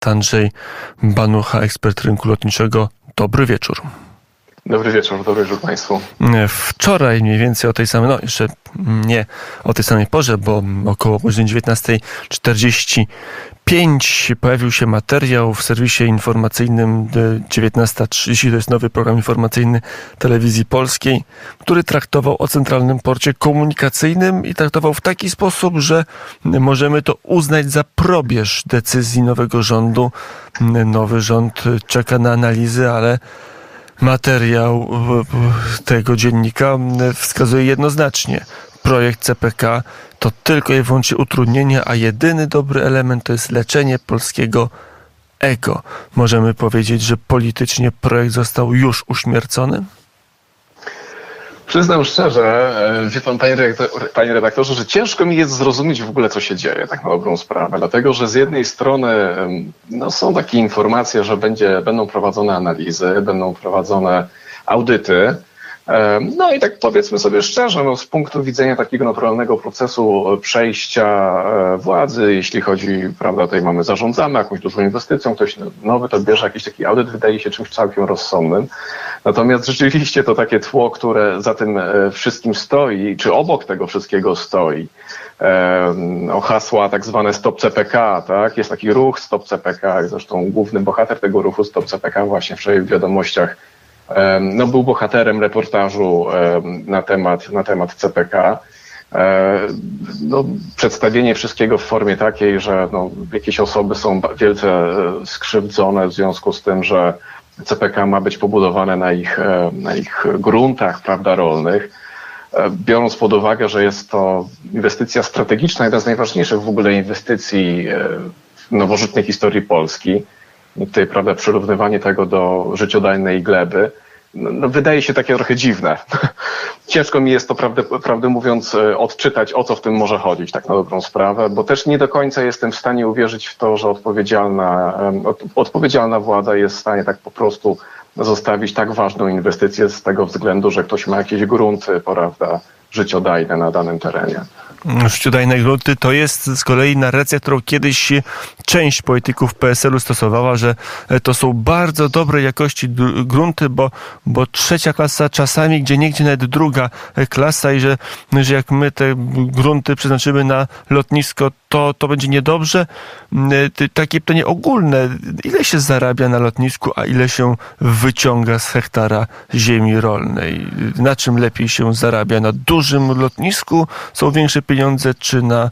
Andrzej Banucha, ekspert rynku lotniczego. Dobry wieczór. Dobry wieczór Państwu. Wczoraj mniej więcej o tej samej, jeszcze nie o tej samej porze, bo około godziny 19:45 pojawił się materiał w serwisie informacyjnym 19:30, to jest nowy program informacyjny Telewizji Polskiej, który traktował o Centralnym Porcie Komunikacyjnym i traktował w taki sposób, że możemy to uznać za probierz decyzji nowego rządu. Nowy rząd czeka na analizy, ale materiał tego dziennika wskazuje jednoznacznie. Projekt CPK to tylko i wyłącznie utrudnienie, a jedyny dobry element to jest leczenie polskiego ego. Możemy powiedzieć, że politycznie projekt został już uśmiercony? Przyznam szczerze, wie pan, panie redaktorze, że ciężko mi jest zrozumieć w ogóle, co się dzieje, tak na dobrą sprawę. Dlatego, że z jednej strony są takie informacje, że będą prowadzone analizy, będą prowadzone audyty. No i tak powiedzmy sobie szczerze, z punktu widzenia takiego naturalnego procesu przejścia władzy, jeśli chodzi, prawda, tutaj zarządzamy jakąś dużą inwestycją, ktoś nowy to bierze jakiś taki audyt, wydaje się czymś całkiem rozsądnym. Natomiast rzeczywiście to takie tło, które za tym wszystkim stoi, czy obok tego wszystkiego stoi, hasła tak zwane Stop CPK, tak? Jest taki ruch Stop CPK, zresztą główny bohater tego ruchu Stop CPK właśnie wczoraj w wiadomościach był bohaterem reportażu na temat CPK. Przedstawienie wszystkiego w formie takiej, że jakieś osoby są wielce skrzywdzone w związku z tym, że CPK ma być pobudowane na ich gruntach, prawda, rolnych. Biorąc pod uwagę, że jest to inwestycja strategiczna, jedna z najważniejszych w ogóle inwestycji w nowożytnej historii Polski. I tutaj, prawda, przyrównywanie tego do życiodajnej gleby, wydaje się takie trochę dziwne. Ciężko mi jest to, prawdę mówiąc, odczytać, o co w tym może chodzić, tak na dobrą sprawę, bo też nie do końca jestem w stanie uwierzyć w to, że odpowiedzialna władza jest w stanie tak po prostu zostawić tak ważną inwestycję z tego względu, że ktoś ma jakieś grunty, prawda, życiodajne na danym terenie. Życiodajne grunty to jest z kolei narracja, którą kiedyś część polityków PSL-u stosowała, że to są bardzo dobrej jakości grunty, bo trzecia klasa czasami, gdzieniegdzie nawet druga klasa i że jak my te grunty przeznaczymy na lotnisko, to będzie niedobrze. Takie pytanie ogólne. Ile się zarabia na lotnisku, a ile się wyciąga z hektara ziemi rolnej? Na czym lepiej się zarabia? Na dużym lotnisku są większe pieniądze, czy na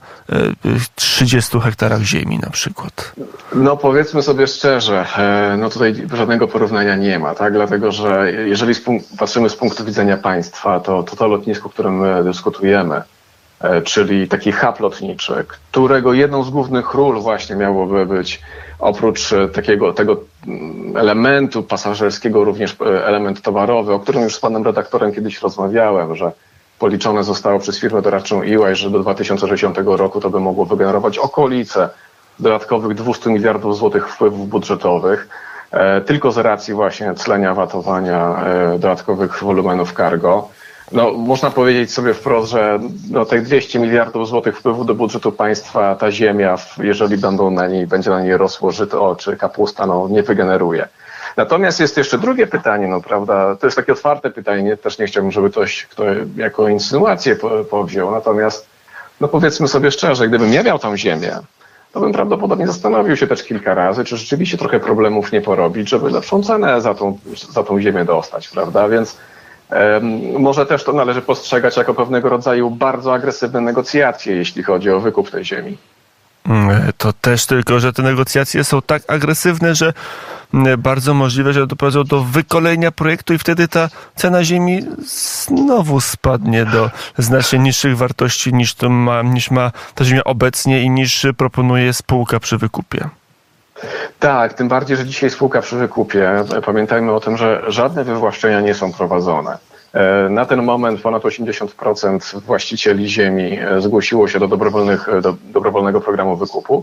30 hektarach ziemi na przykład? Powiedzmy sobie szczerze, tutaj żadnego porównania nie ma, tak? Dlatego, że jeżeli patrzymy z punktu widzenia państwa, to lotnisko, o którym my dyskutujemy, czyli taki hub lotniczy, którego jedną z głównych ról właśnie miałoby być oprócz tego elementu pasażerskiego również element towarowy, o którym już z panem redaktorem kiedyś rozmawiałem, że policzone zostało przez firmę doradczą EY, że do 2060 roku to by mogło wygenerować okolice dodatkowych 200 miliardów złotych wpływów budżetowych, tylko z racji właśnie clenia, watowania dodatkowych wolumenów cargo. Można powiedzieć sobie wprost, że tych 200 miliardów złotych wpływu do budżetu państwa ta ziemia, jeżeli będzie na niej rosło żyto czy kapusta, nie wygeneruje. Natomiast jest jeszcze drugie pytanie, prawda, to jest takie otwarte pytanie, też nie chciałbym, żeby ktoś jako insynuację powziął, natomiast powiedzmy sobie szczerze, gdybym ja miał tą ziemię, to bym prawdopodobnie zastanowił się też kilka razy, czy rzeczywiście trochę problemów nie porobić, żeby lepszą cenę za tą ziemię dostać, prawda, więc może też to należy postrzegać jako pewnego rodzaju bardzo agresywne negocjacje, jeśli chodzi o wykup tej ziemi. To też tylko, że te negocjacje są tak agresywne, że bardzo możliwe, że doprowadzą do wykolenia projektu i wtedy ta cena ziemi znowu spadnie do znacznie niższych wartości niż ma ta ziemia obecnie i niż proponuje spółka przy wykupie. Tak, tym bardziej, że dzisiaj spółka przy wykupie, pamiętajmy o tym, że żadne wywłaszczenia nie są prowadzone. Na ten moment ponad 80% właścicieli ziemi zgłosiło się do dobrowolnego programu wykupu.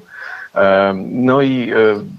I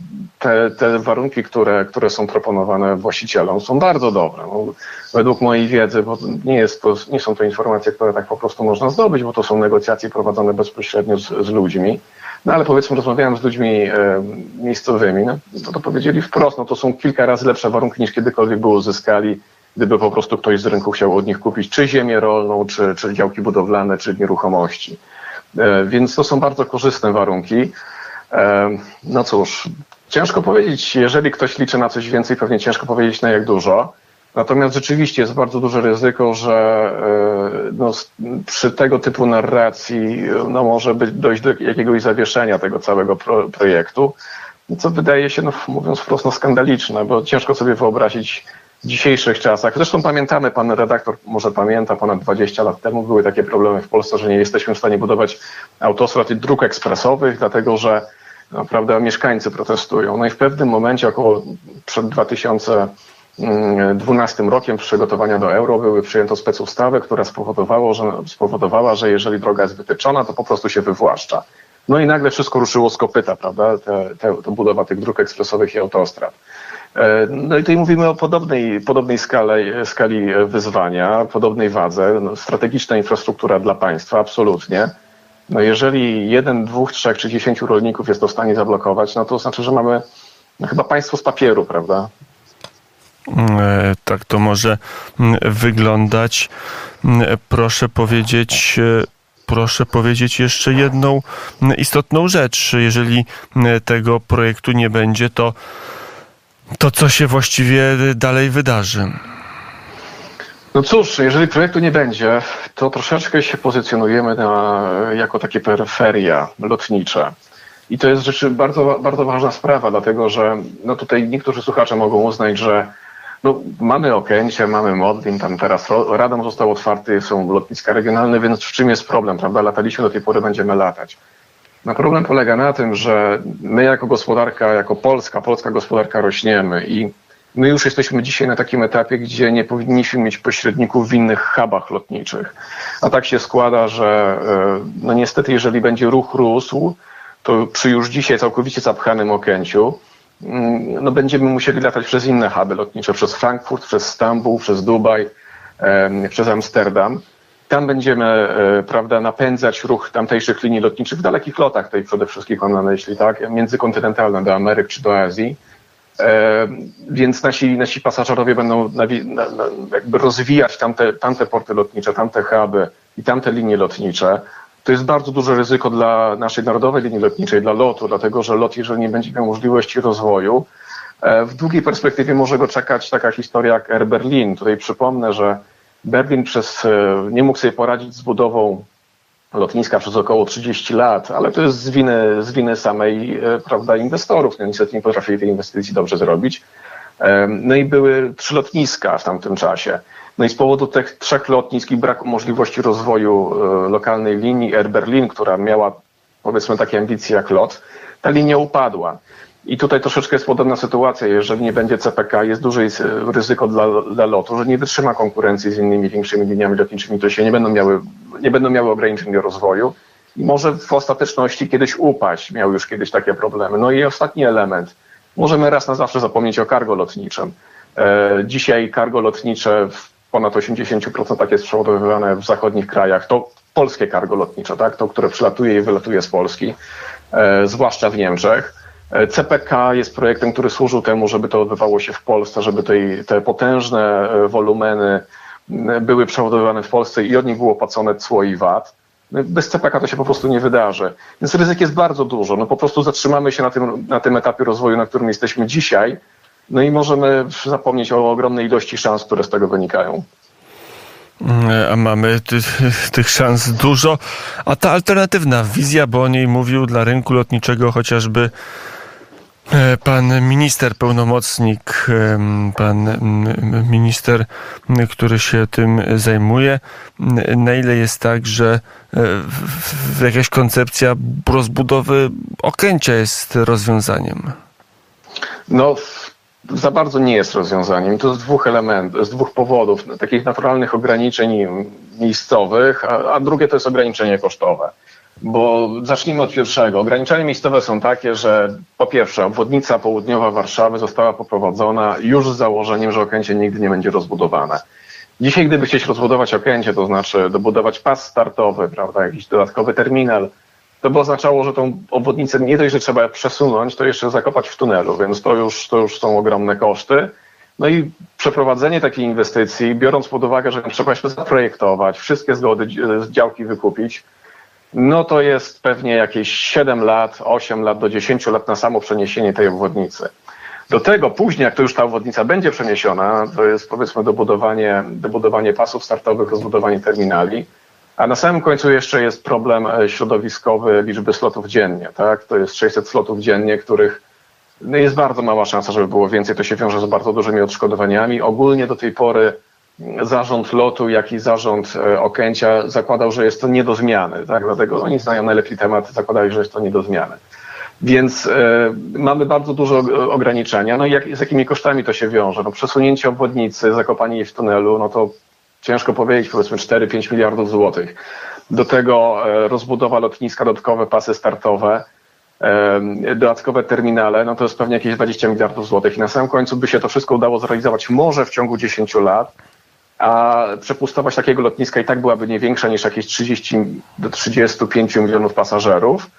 te warunki, które są proponowane właścicielom, są bardzo dobre. Według mojej wiedzy, bo nie są to informacje, które tak po prostu można zdobyć, bo to są negocjacje prowadzone bezpośrednio z ludźmi. No ale powiedzmy, rozmawiałem z ludźmi miejscowymi, no to powiedzieli wprost, no to są kilka razy lepsze warunki niż kiedykolwiek by uzyskali, gdyby po prostu ktoś z rynku chciał od nich kupić czy ziemię rolną, czy działki budowlane, czy nieruchomości. Więc to są bardzo korzystne warunki. No cóż, ciężko powiedzieć, jeżeli ktoś liczy na coś więcej, pewnie ciężko powiedzieć na jak dużo. Natomiast rzeczywiście jest bardzo duże ryzyko, że no, przy tego typu narracji no, może dojść do jakiegoś zawieszenia tego całego projektu, co wydaje się, no, mówiąc wprost, no, skandaliczne, bo ciężko sobie wyobrazić w dzisiejszych czasach. Zresztą pamiętamy, pan redaktor może pamięta, ponad 20 lat temu były takie problemy w Polsce, że nie jesteśmy w stanie budować autostrad i dróg ekspresowych, dlatego że no, prawda, mieszkańcy protestują. No i w pewnym momencie, około przed 2012 rokiem przygotowania do euro przyjęto specustawę, która spowodowała, że jeżeli droga jest wytyczona, to po prostu się wywłaszcza. No i nagle wszystko ruszyło z kopyta, prawda, to budowa tych dróg ekspresowych i autostrad. No i tutaj mówimy o podobnej skali wyzwania, podobnej wadze, no, strategiczna infrastruktura dla państwa, absolutnie. No jeżeli 1, 2, 3 czy 10 rolników jest to w stanie zablokować, no to znaczy, że mamy no, chyba państwo z papieru, prawda? Tak to może wyglądać. Proszę powiedzieć jeszcze jedną istotną rzecz. Jeżeli tego projektu nie będzie, to co się właściwie dalej wydarzy? No cóż, jeżeli projektu nie będzie, to troszeczkę się pozycjonujemy jako takie peryferia lotnicze. I to jest rzeczy bardzo, bardzo ważna sprawa, dlatego że no tutaj niektórzy słuchacze mogą uznać, że no, mamy Okęcie, mamy Modlin, tam teraz Radom został otwarty, są lotniska regionalne, więc w czym jest problem, prawda? Lataliśmy do tej pory, będziemy latać. No problem polega na tym, że my jako gospodarka, jako polska gospodarka rośniemy i my już jesteśmy dzisiaj na takim etapie, gdzie nie powinniśmy mieć pośredników w innych hubach lotniczych. A tak się składa, że no niestety, jeżeli będzie ruch rósł, to przy już dzisiaj całkowicie zapchanym Okęciu, no będziemy musieli latać przez inne huby lotnicze, przez Frankfurt, przez Stambuł, przez Dubaj, przez Amsterdam. Tam będziemy, prawda, napędzać ruch tamtejszych linii lotniczych w dalekich lotach, tutaj przede wszystkim mam na myśli, tak, międzykontynentalne do Ameryk czy do Azji. Więc nasi pasażerowie będą jakby rozwijać tamte porty lotnicze, tamte huby i tamte linie lotnicze. To jest bardzo duże ryzyko dla naszej narodowej linii lotniczej, dla lotu, dlatego że lot, jeżeli nie będzie miał możliwości rozwoju, w długiej perspektywie może go czekać taka historia jak Air Berlin. Tutaj przypomnę, że Berlin nie mógł sobie poradzić z budową lotniska przez około 30 lat, ale to jest z winy samej, prawda, inwestorów. No, niestety nie potrafili tej inwestycji dobrze zrobić. No i były 3 lotniska w tamtym czasie. No i z powodu tych 3 lotnisk i braku możliwości rozwoju lokalnej linii Air Berlin, która miała, powiedzmy, takie ambicje jak LOT, ta linia upadła. I tutaj troszeczkę jest podobna sytuacja. Jeżeli nie będzie CPK, jest duże ryzyko dla lotu, że nie wytrzyma konkurencji z innymi większymi liniami lotniczymi, które się nie będą miały ograniczeń do rozwoju i może w ostateczności kiedyś upaść. Miał już kiedyś takie problemy. No i ostatni element. Możemy raz na zawsze zapomnieć o cargo lotniczym. Dzisiaj cargo lotnicze w ponad 80% jest przeładowywane w zachodnich krajach. To polskie cargo lotnicze, tak? To, które przylatuje i wylatuje z Polski, zwłaszcza w Niemczech. CPK jest projektem, który służył temu, żeby to odbywało się w Polsce, żeby te potężne wolumeny były przeładowywane w Polsce i od nich było płacone cło i VAT. Bez CPK to się po prostu nie wydarzy. Więc ryzyk jest bardzo dużo. No po prostu zatrzymamy się na tym etapie rozwoju, na którym jesteśmy dzisiaj. No i możemy zapomnieć o ogromnej ilości szans, które z tego wynikają. A mamy tych szans dużo. A ta alternatywna wizja, bo o niej mówił dla rynku lotniczego chociażby pan minister, pełnomocnik, pan minister, który się tym zajmuje. Na ile jest tak, że jakaś koncepcja rozbudowy Okęcia jest rozwiązaniem? No, za bardzo nie jest rozwiązaniem. To z 2 elementów, z 2 powodów. Takich naturalnych ograniczeń miejscowych, a drugie to jest ograniczenie kosztowe. Bo zacznijmy od pierwszego. Ograniczenia miejscowe są takie, że po pierwsze obwodnica południowa Warszawy została poprowadzona już z założeniem, że Okęcie nigdy nie będzie rozbudowane. Dzisiaj, gdyby chcieć rozbudować Okęcie, to znaczy dobudować pas startowy, prawda, jakiś dodatkowy terminal, to by oznaczało, że tą obwodnicę nie dość, że trzeba przesunąć, to jeszcze zakopać w tunelu, więc to już są ogromne koszty. No i przeprowadzenie takiej inwestycji, biorąc pod uwagę, że trzeba się zaprojektować, wszystkie zgody z działki wykupić, no to jest pewnie jakieś 7 lat, 8 lat do 10 lat na samo przeniesienie tej obwodnicy. Do tego później, jak to już ta obwodnica będzie przeniesiona, to jest powiedzmy dobudowanie pasów startowych, rozbudowanie terminali, a na samym końcu jeszcze jest problem środowiskowy liczby slotów dziennie, tak? To jest 600 slotów dziennie, których no jest bardzo mała szansa, żeby było więcej. To się wiąże z bardzo dużymi odszkodowaniami. Ogólnie do tej pory zarząd LOT-u, jak i zarząd Okęcia zakładał, że jest to nie do zmiany, tak? Dlatego oni znają najlepiej temat, zakładali, że jest to nie do zmiany. Więc mamy bardzo dużo ograniczenia. No i z jakimi kosztami to się wiąże? No przesunięcie obwodnicy, zakopanie jej w tunelu, no to ciężko powiedzieć, powiedzmy 4-5 miliardów złotych. Do tego rozbudowa lotniska, dodatkowe pasy startowe, dodatkowe terminale, no to jest pewnie jakieś 20 miliardów złotych. I na samym końcu by się to wszystko udało zrealizować może w ciągu 10 lat, a przepustowość takiego lotniska i tak byłaby nie większa niż jakieś 30 do 35 milionów pasażerów.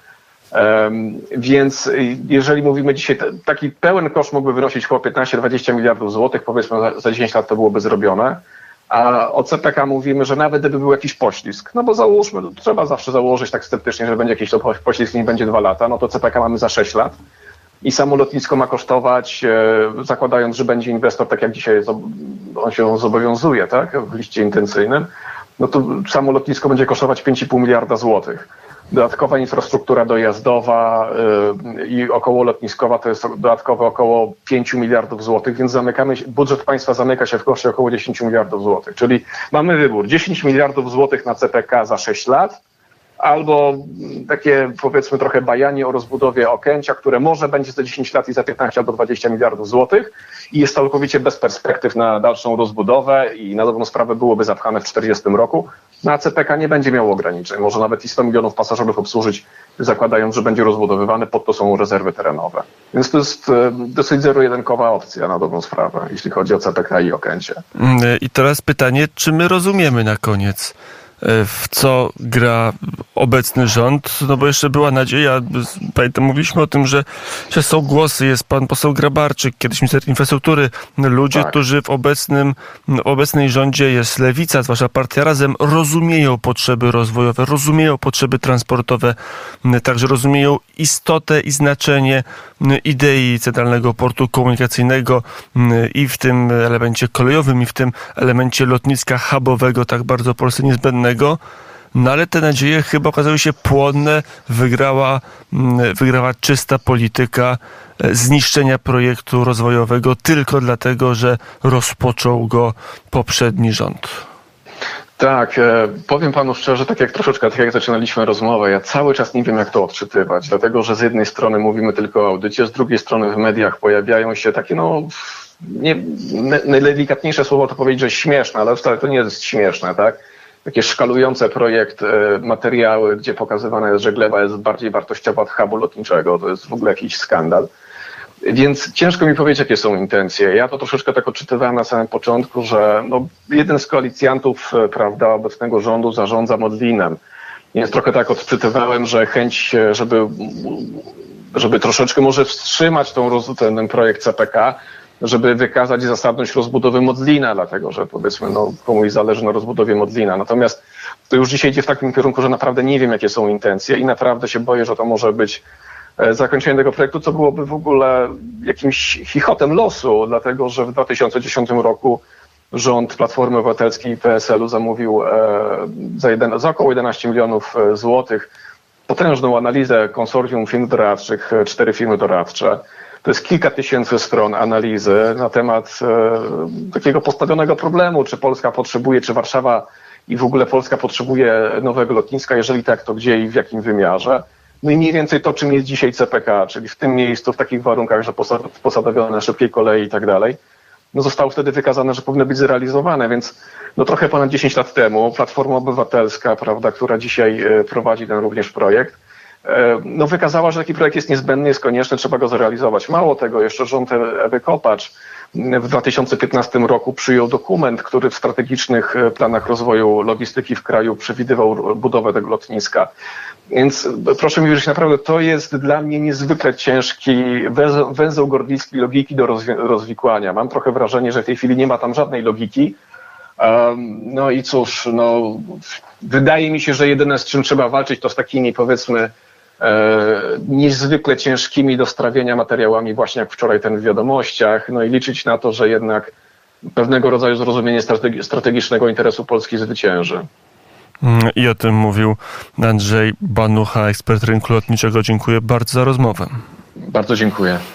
Więc jeżeli mówimy dzisiaj, taki pełen koszt mógłby wynosić około 15-20 miliardów złotych, powiedzmy za 10 lat to byłoby zrobione, a o CPK mówimy, że nawet gdyby był jakiś poślizg, no bo załóżmy, trzeba zawsze założyć tak sceptycznie, że będzie jakiś poślizg i nie będzie 2 lata, no to CPK mamy za 6 lat i samo lotnisko ma kosztować, zakładając, że będzie inwestor, tak jak dzisiaj on się zobowiązuje, tak, w liście intencyjnym, no to samo lotnisko będzie kosztować 5,5 miliarda złotych. Dodatkowa infrastruktura dojazdowa i okołolotniskowa to jest dodatkowe około 5 miliardów złotych, więc budżet państwa zamyka się w koszcie około 10 miliardów złotych. Czyli mamy wybór 10 miliardów złotych na CPK za 6 lat albo takie powiedzmy trochę bajanie o rozbudowie Okęcia, które może będzie za 10 lat i za 15 albo 20 miliardów złotych i jest całkowicie bez perspektyw na dalszą rozbudowę i na dobrą sprawę byłoby zapchane w 40 roku. No a CPK nie będzie miało ograniczeń. Może nawet i 100 milionów pasażerów obsłużyć, zakładając, że będzie rozbudowywane, pod to są rezerwy terenowe. Więc to jest dosyć zero-jedynkowa opcja na dobrą sprawę, jeśli chodzi o CPK i Okęcie. I teraz pytanie, czy my rozumiemy na koniec, w co gra obecny rząd, no bo jeszcze była nadzieja, pamiętam, mówiliśmy o tym, że są głosy, jest pan poseł Grabarczyk, kiedyś minister infrastruktury, ludzie, tak, którzy w obecnej rządzie, jest Lewica, zwłaszcza partia Razem, rozumieją potrzeby rozwojowe, rozumieją potrzeby transportowe, także rozumieją istotę i znaczenie idei Centralnego Portu Komunikacyjnego i w tym elemencie kolejowym, i w tym elemencie lotniska hubowego, tak bardzo Polsce niezbędnego. No ale te nadzieje chyba okazały się płonne, wygrała czysta polityka zniszczenia projektu rozwojowego tylko dlatego, że rozpoczął go poprzedni rząd. Tak, powiem panu szczerze, tak jak zaczynaliśmy rozmowę, ja cały czas nie wiem, jak to odczytywać, dlatego że z jednej strony mówimy tylko o audycie, z drugiej strony w mediach pojawiają się takie, najdelikatniejsze słowo to powiedzieć, że śmieszne, ale wcale to nie jest śmieszne, tak? Takie szkalujące projekt materiały, gdzie pokazywane jest, że gleba jest bardziej wartościowa od hubu lotniczego. To jest w ogóle jakiś skandal. Więc ciężko mi powiedzieć, jakie są intencje. Ja to troszeczkę tak odczytywałem na samym początku, że jeden z koalicjantów, prawda, obecnego rządu zarządza Modlinem. Więc trochę tak odczytywałem, że chęć, żeby troszeczkę może wstrzymać ten projekt CPK, żeby wykazać zasadność rozbudowy Modlina, dlatego że powiedzmy, komuś zależy na rozbudowie Modlina. Natomiast to już dzisiaj idzie w takim kierunku, że naprawdę nie wiem, jakie są intencje i naprawdę się boję, że to może być zakończenie tego projektu, co byłoby w ogóle jakimś chichotem losu, dlatego że w 2010 roku rząd Platformy Obywatelskiej i PSL-u zamówił za około 11 milionów złotych potężną analizę konsorcjum firm doradczych, 4 firmy doradcze. To jest kilka tysięcy stron analizy na temat takiego postawionego problemu, czy Polska potrzebuje, czy Warszawa i w ogóle Polska potrzebuje nowego lotniska, jeżeli tak, to gdzie i w jakim wymiarze. No i mniej więcej to, czym jest dzisiaj CPK, czyli w tym miejscu, w takich warunkach, że posadowione na szybkiej kolei i tak dalej, zostało wtedy wykazane, że powinno być zrealizowane, więc trochę ponad 10 lat temu Platforma Obywatelska, prawda, która dzisiaj prowadzi ten również projekt, no, wykazała, że taki projekt jest niezbędny, jest konieczny, trzeba go zrealizować. Mało tego, jeszcze rząd Ewy Kopacz w 2015 roku przyjął dokument, który w strategicznych planach rozwoju logistyki w kraju przewidywał budowę tego lotniska. Więc proszę mi wierzyć, naprawdę to jest dla mnie niezwykle ciężki węzeł gordyjski logiki do rozwikłania. Mam trochę wrażenie, że w tej chwili nie ma tam żadnej logiki. No i cóż, no, wydaje mi się, że jedyne, z czym trzeba walczyć, to z takimi, powiedzmy, niezwykle ciężkimi do strawienia materiałami, właśnie jak wczoraj ten w Wiadomościach, no i liczyć na to, że jednak pewnego rodzaju zrozumienie strategicznego interesu Polski zwycięży. I o tym mówił Andrzej Banucha, ekspert rynku lotniczego. Dziękuję bardzo za rozmowę. Bardzo dziękuję.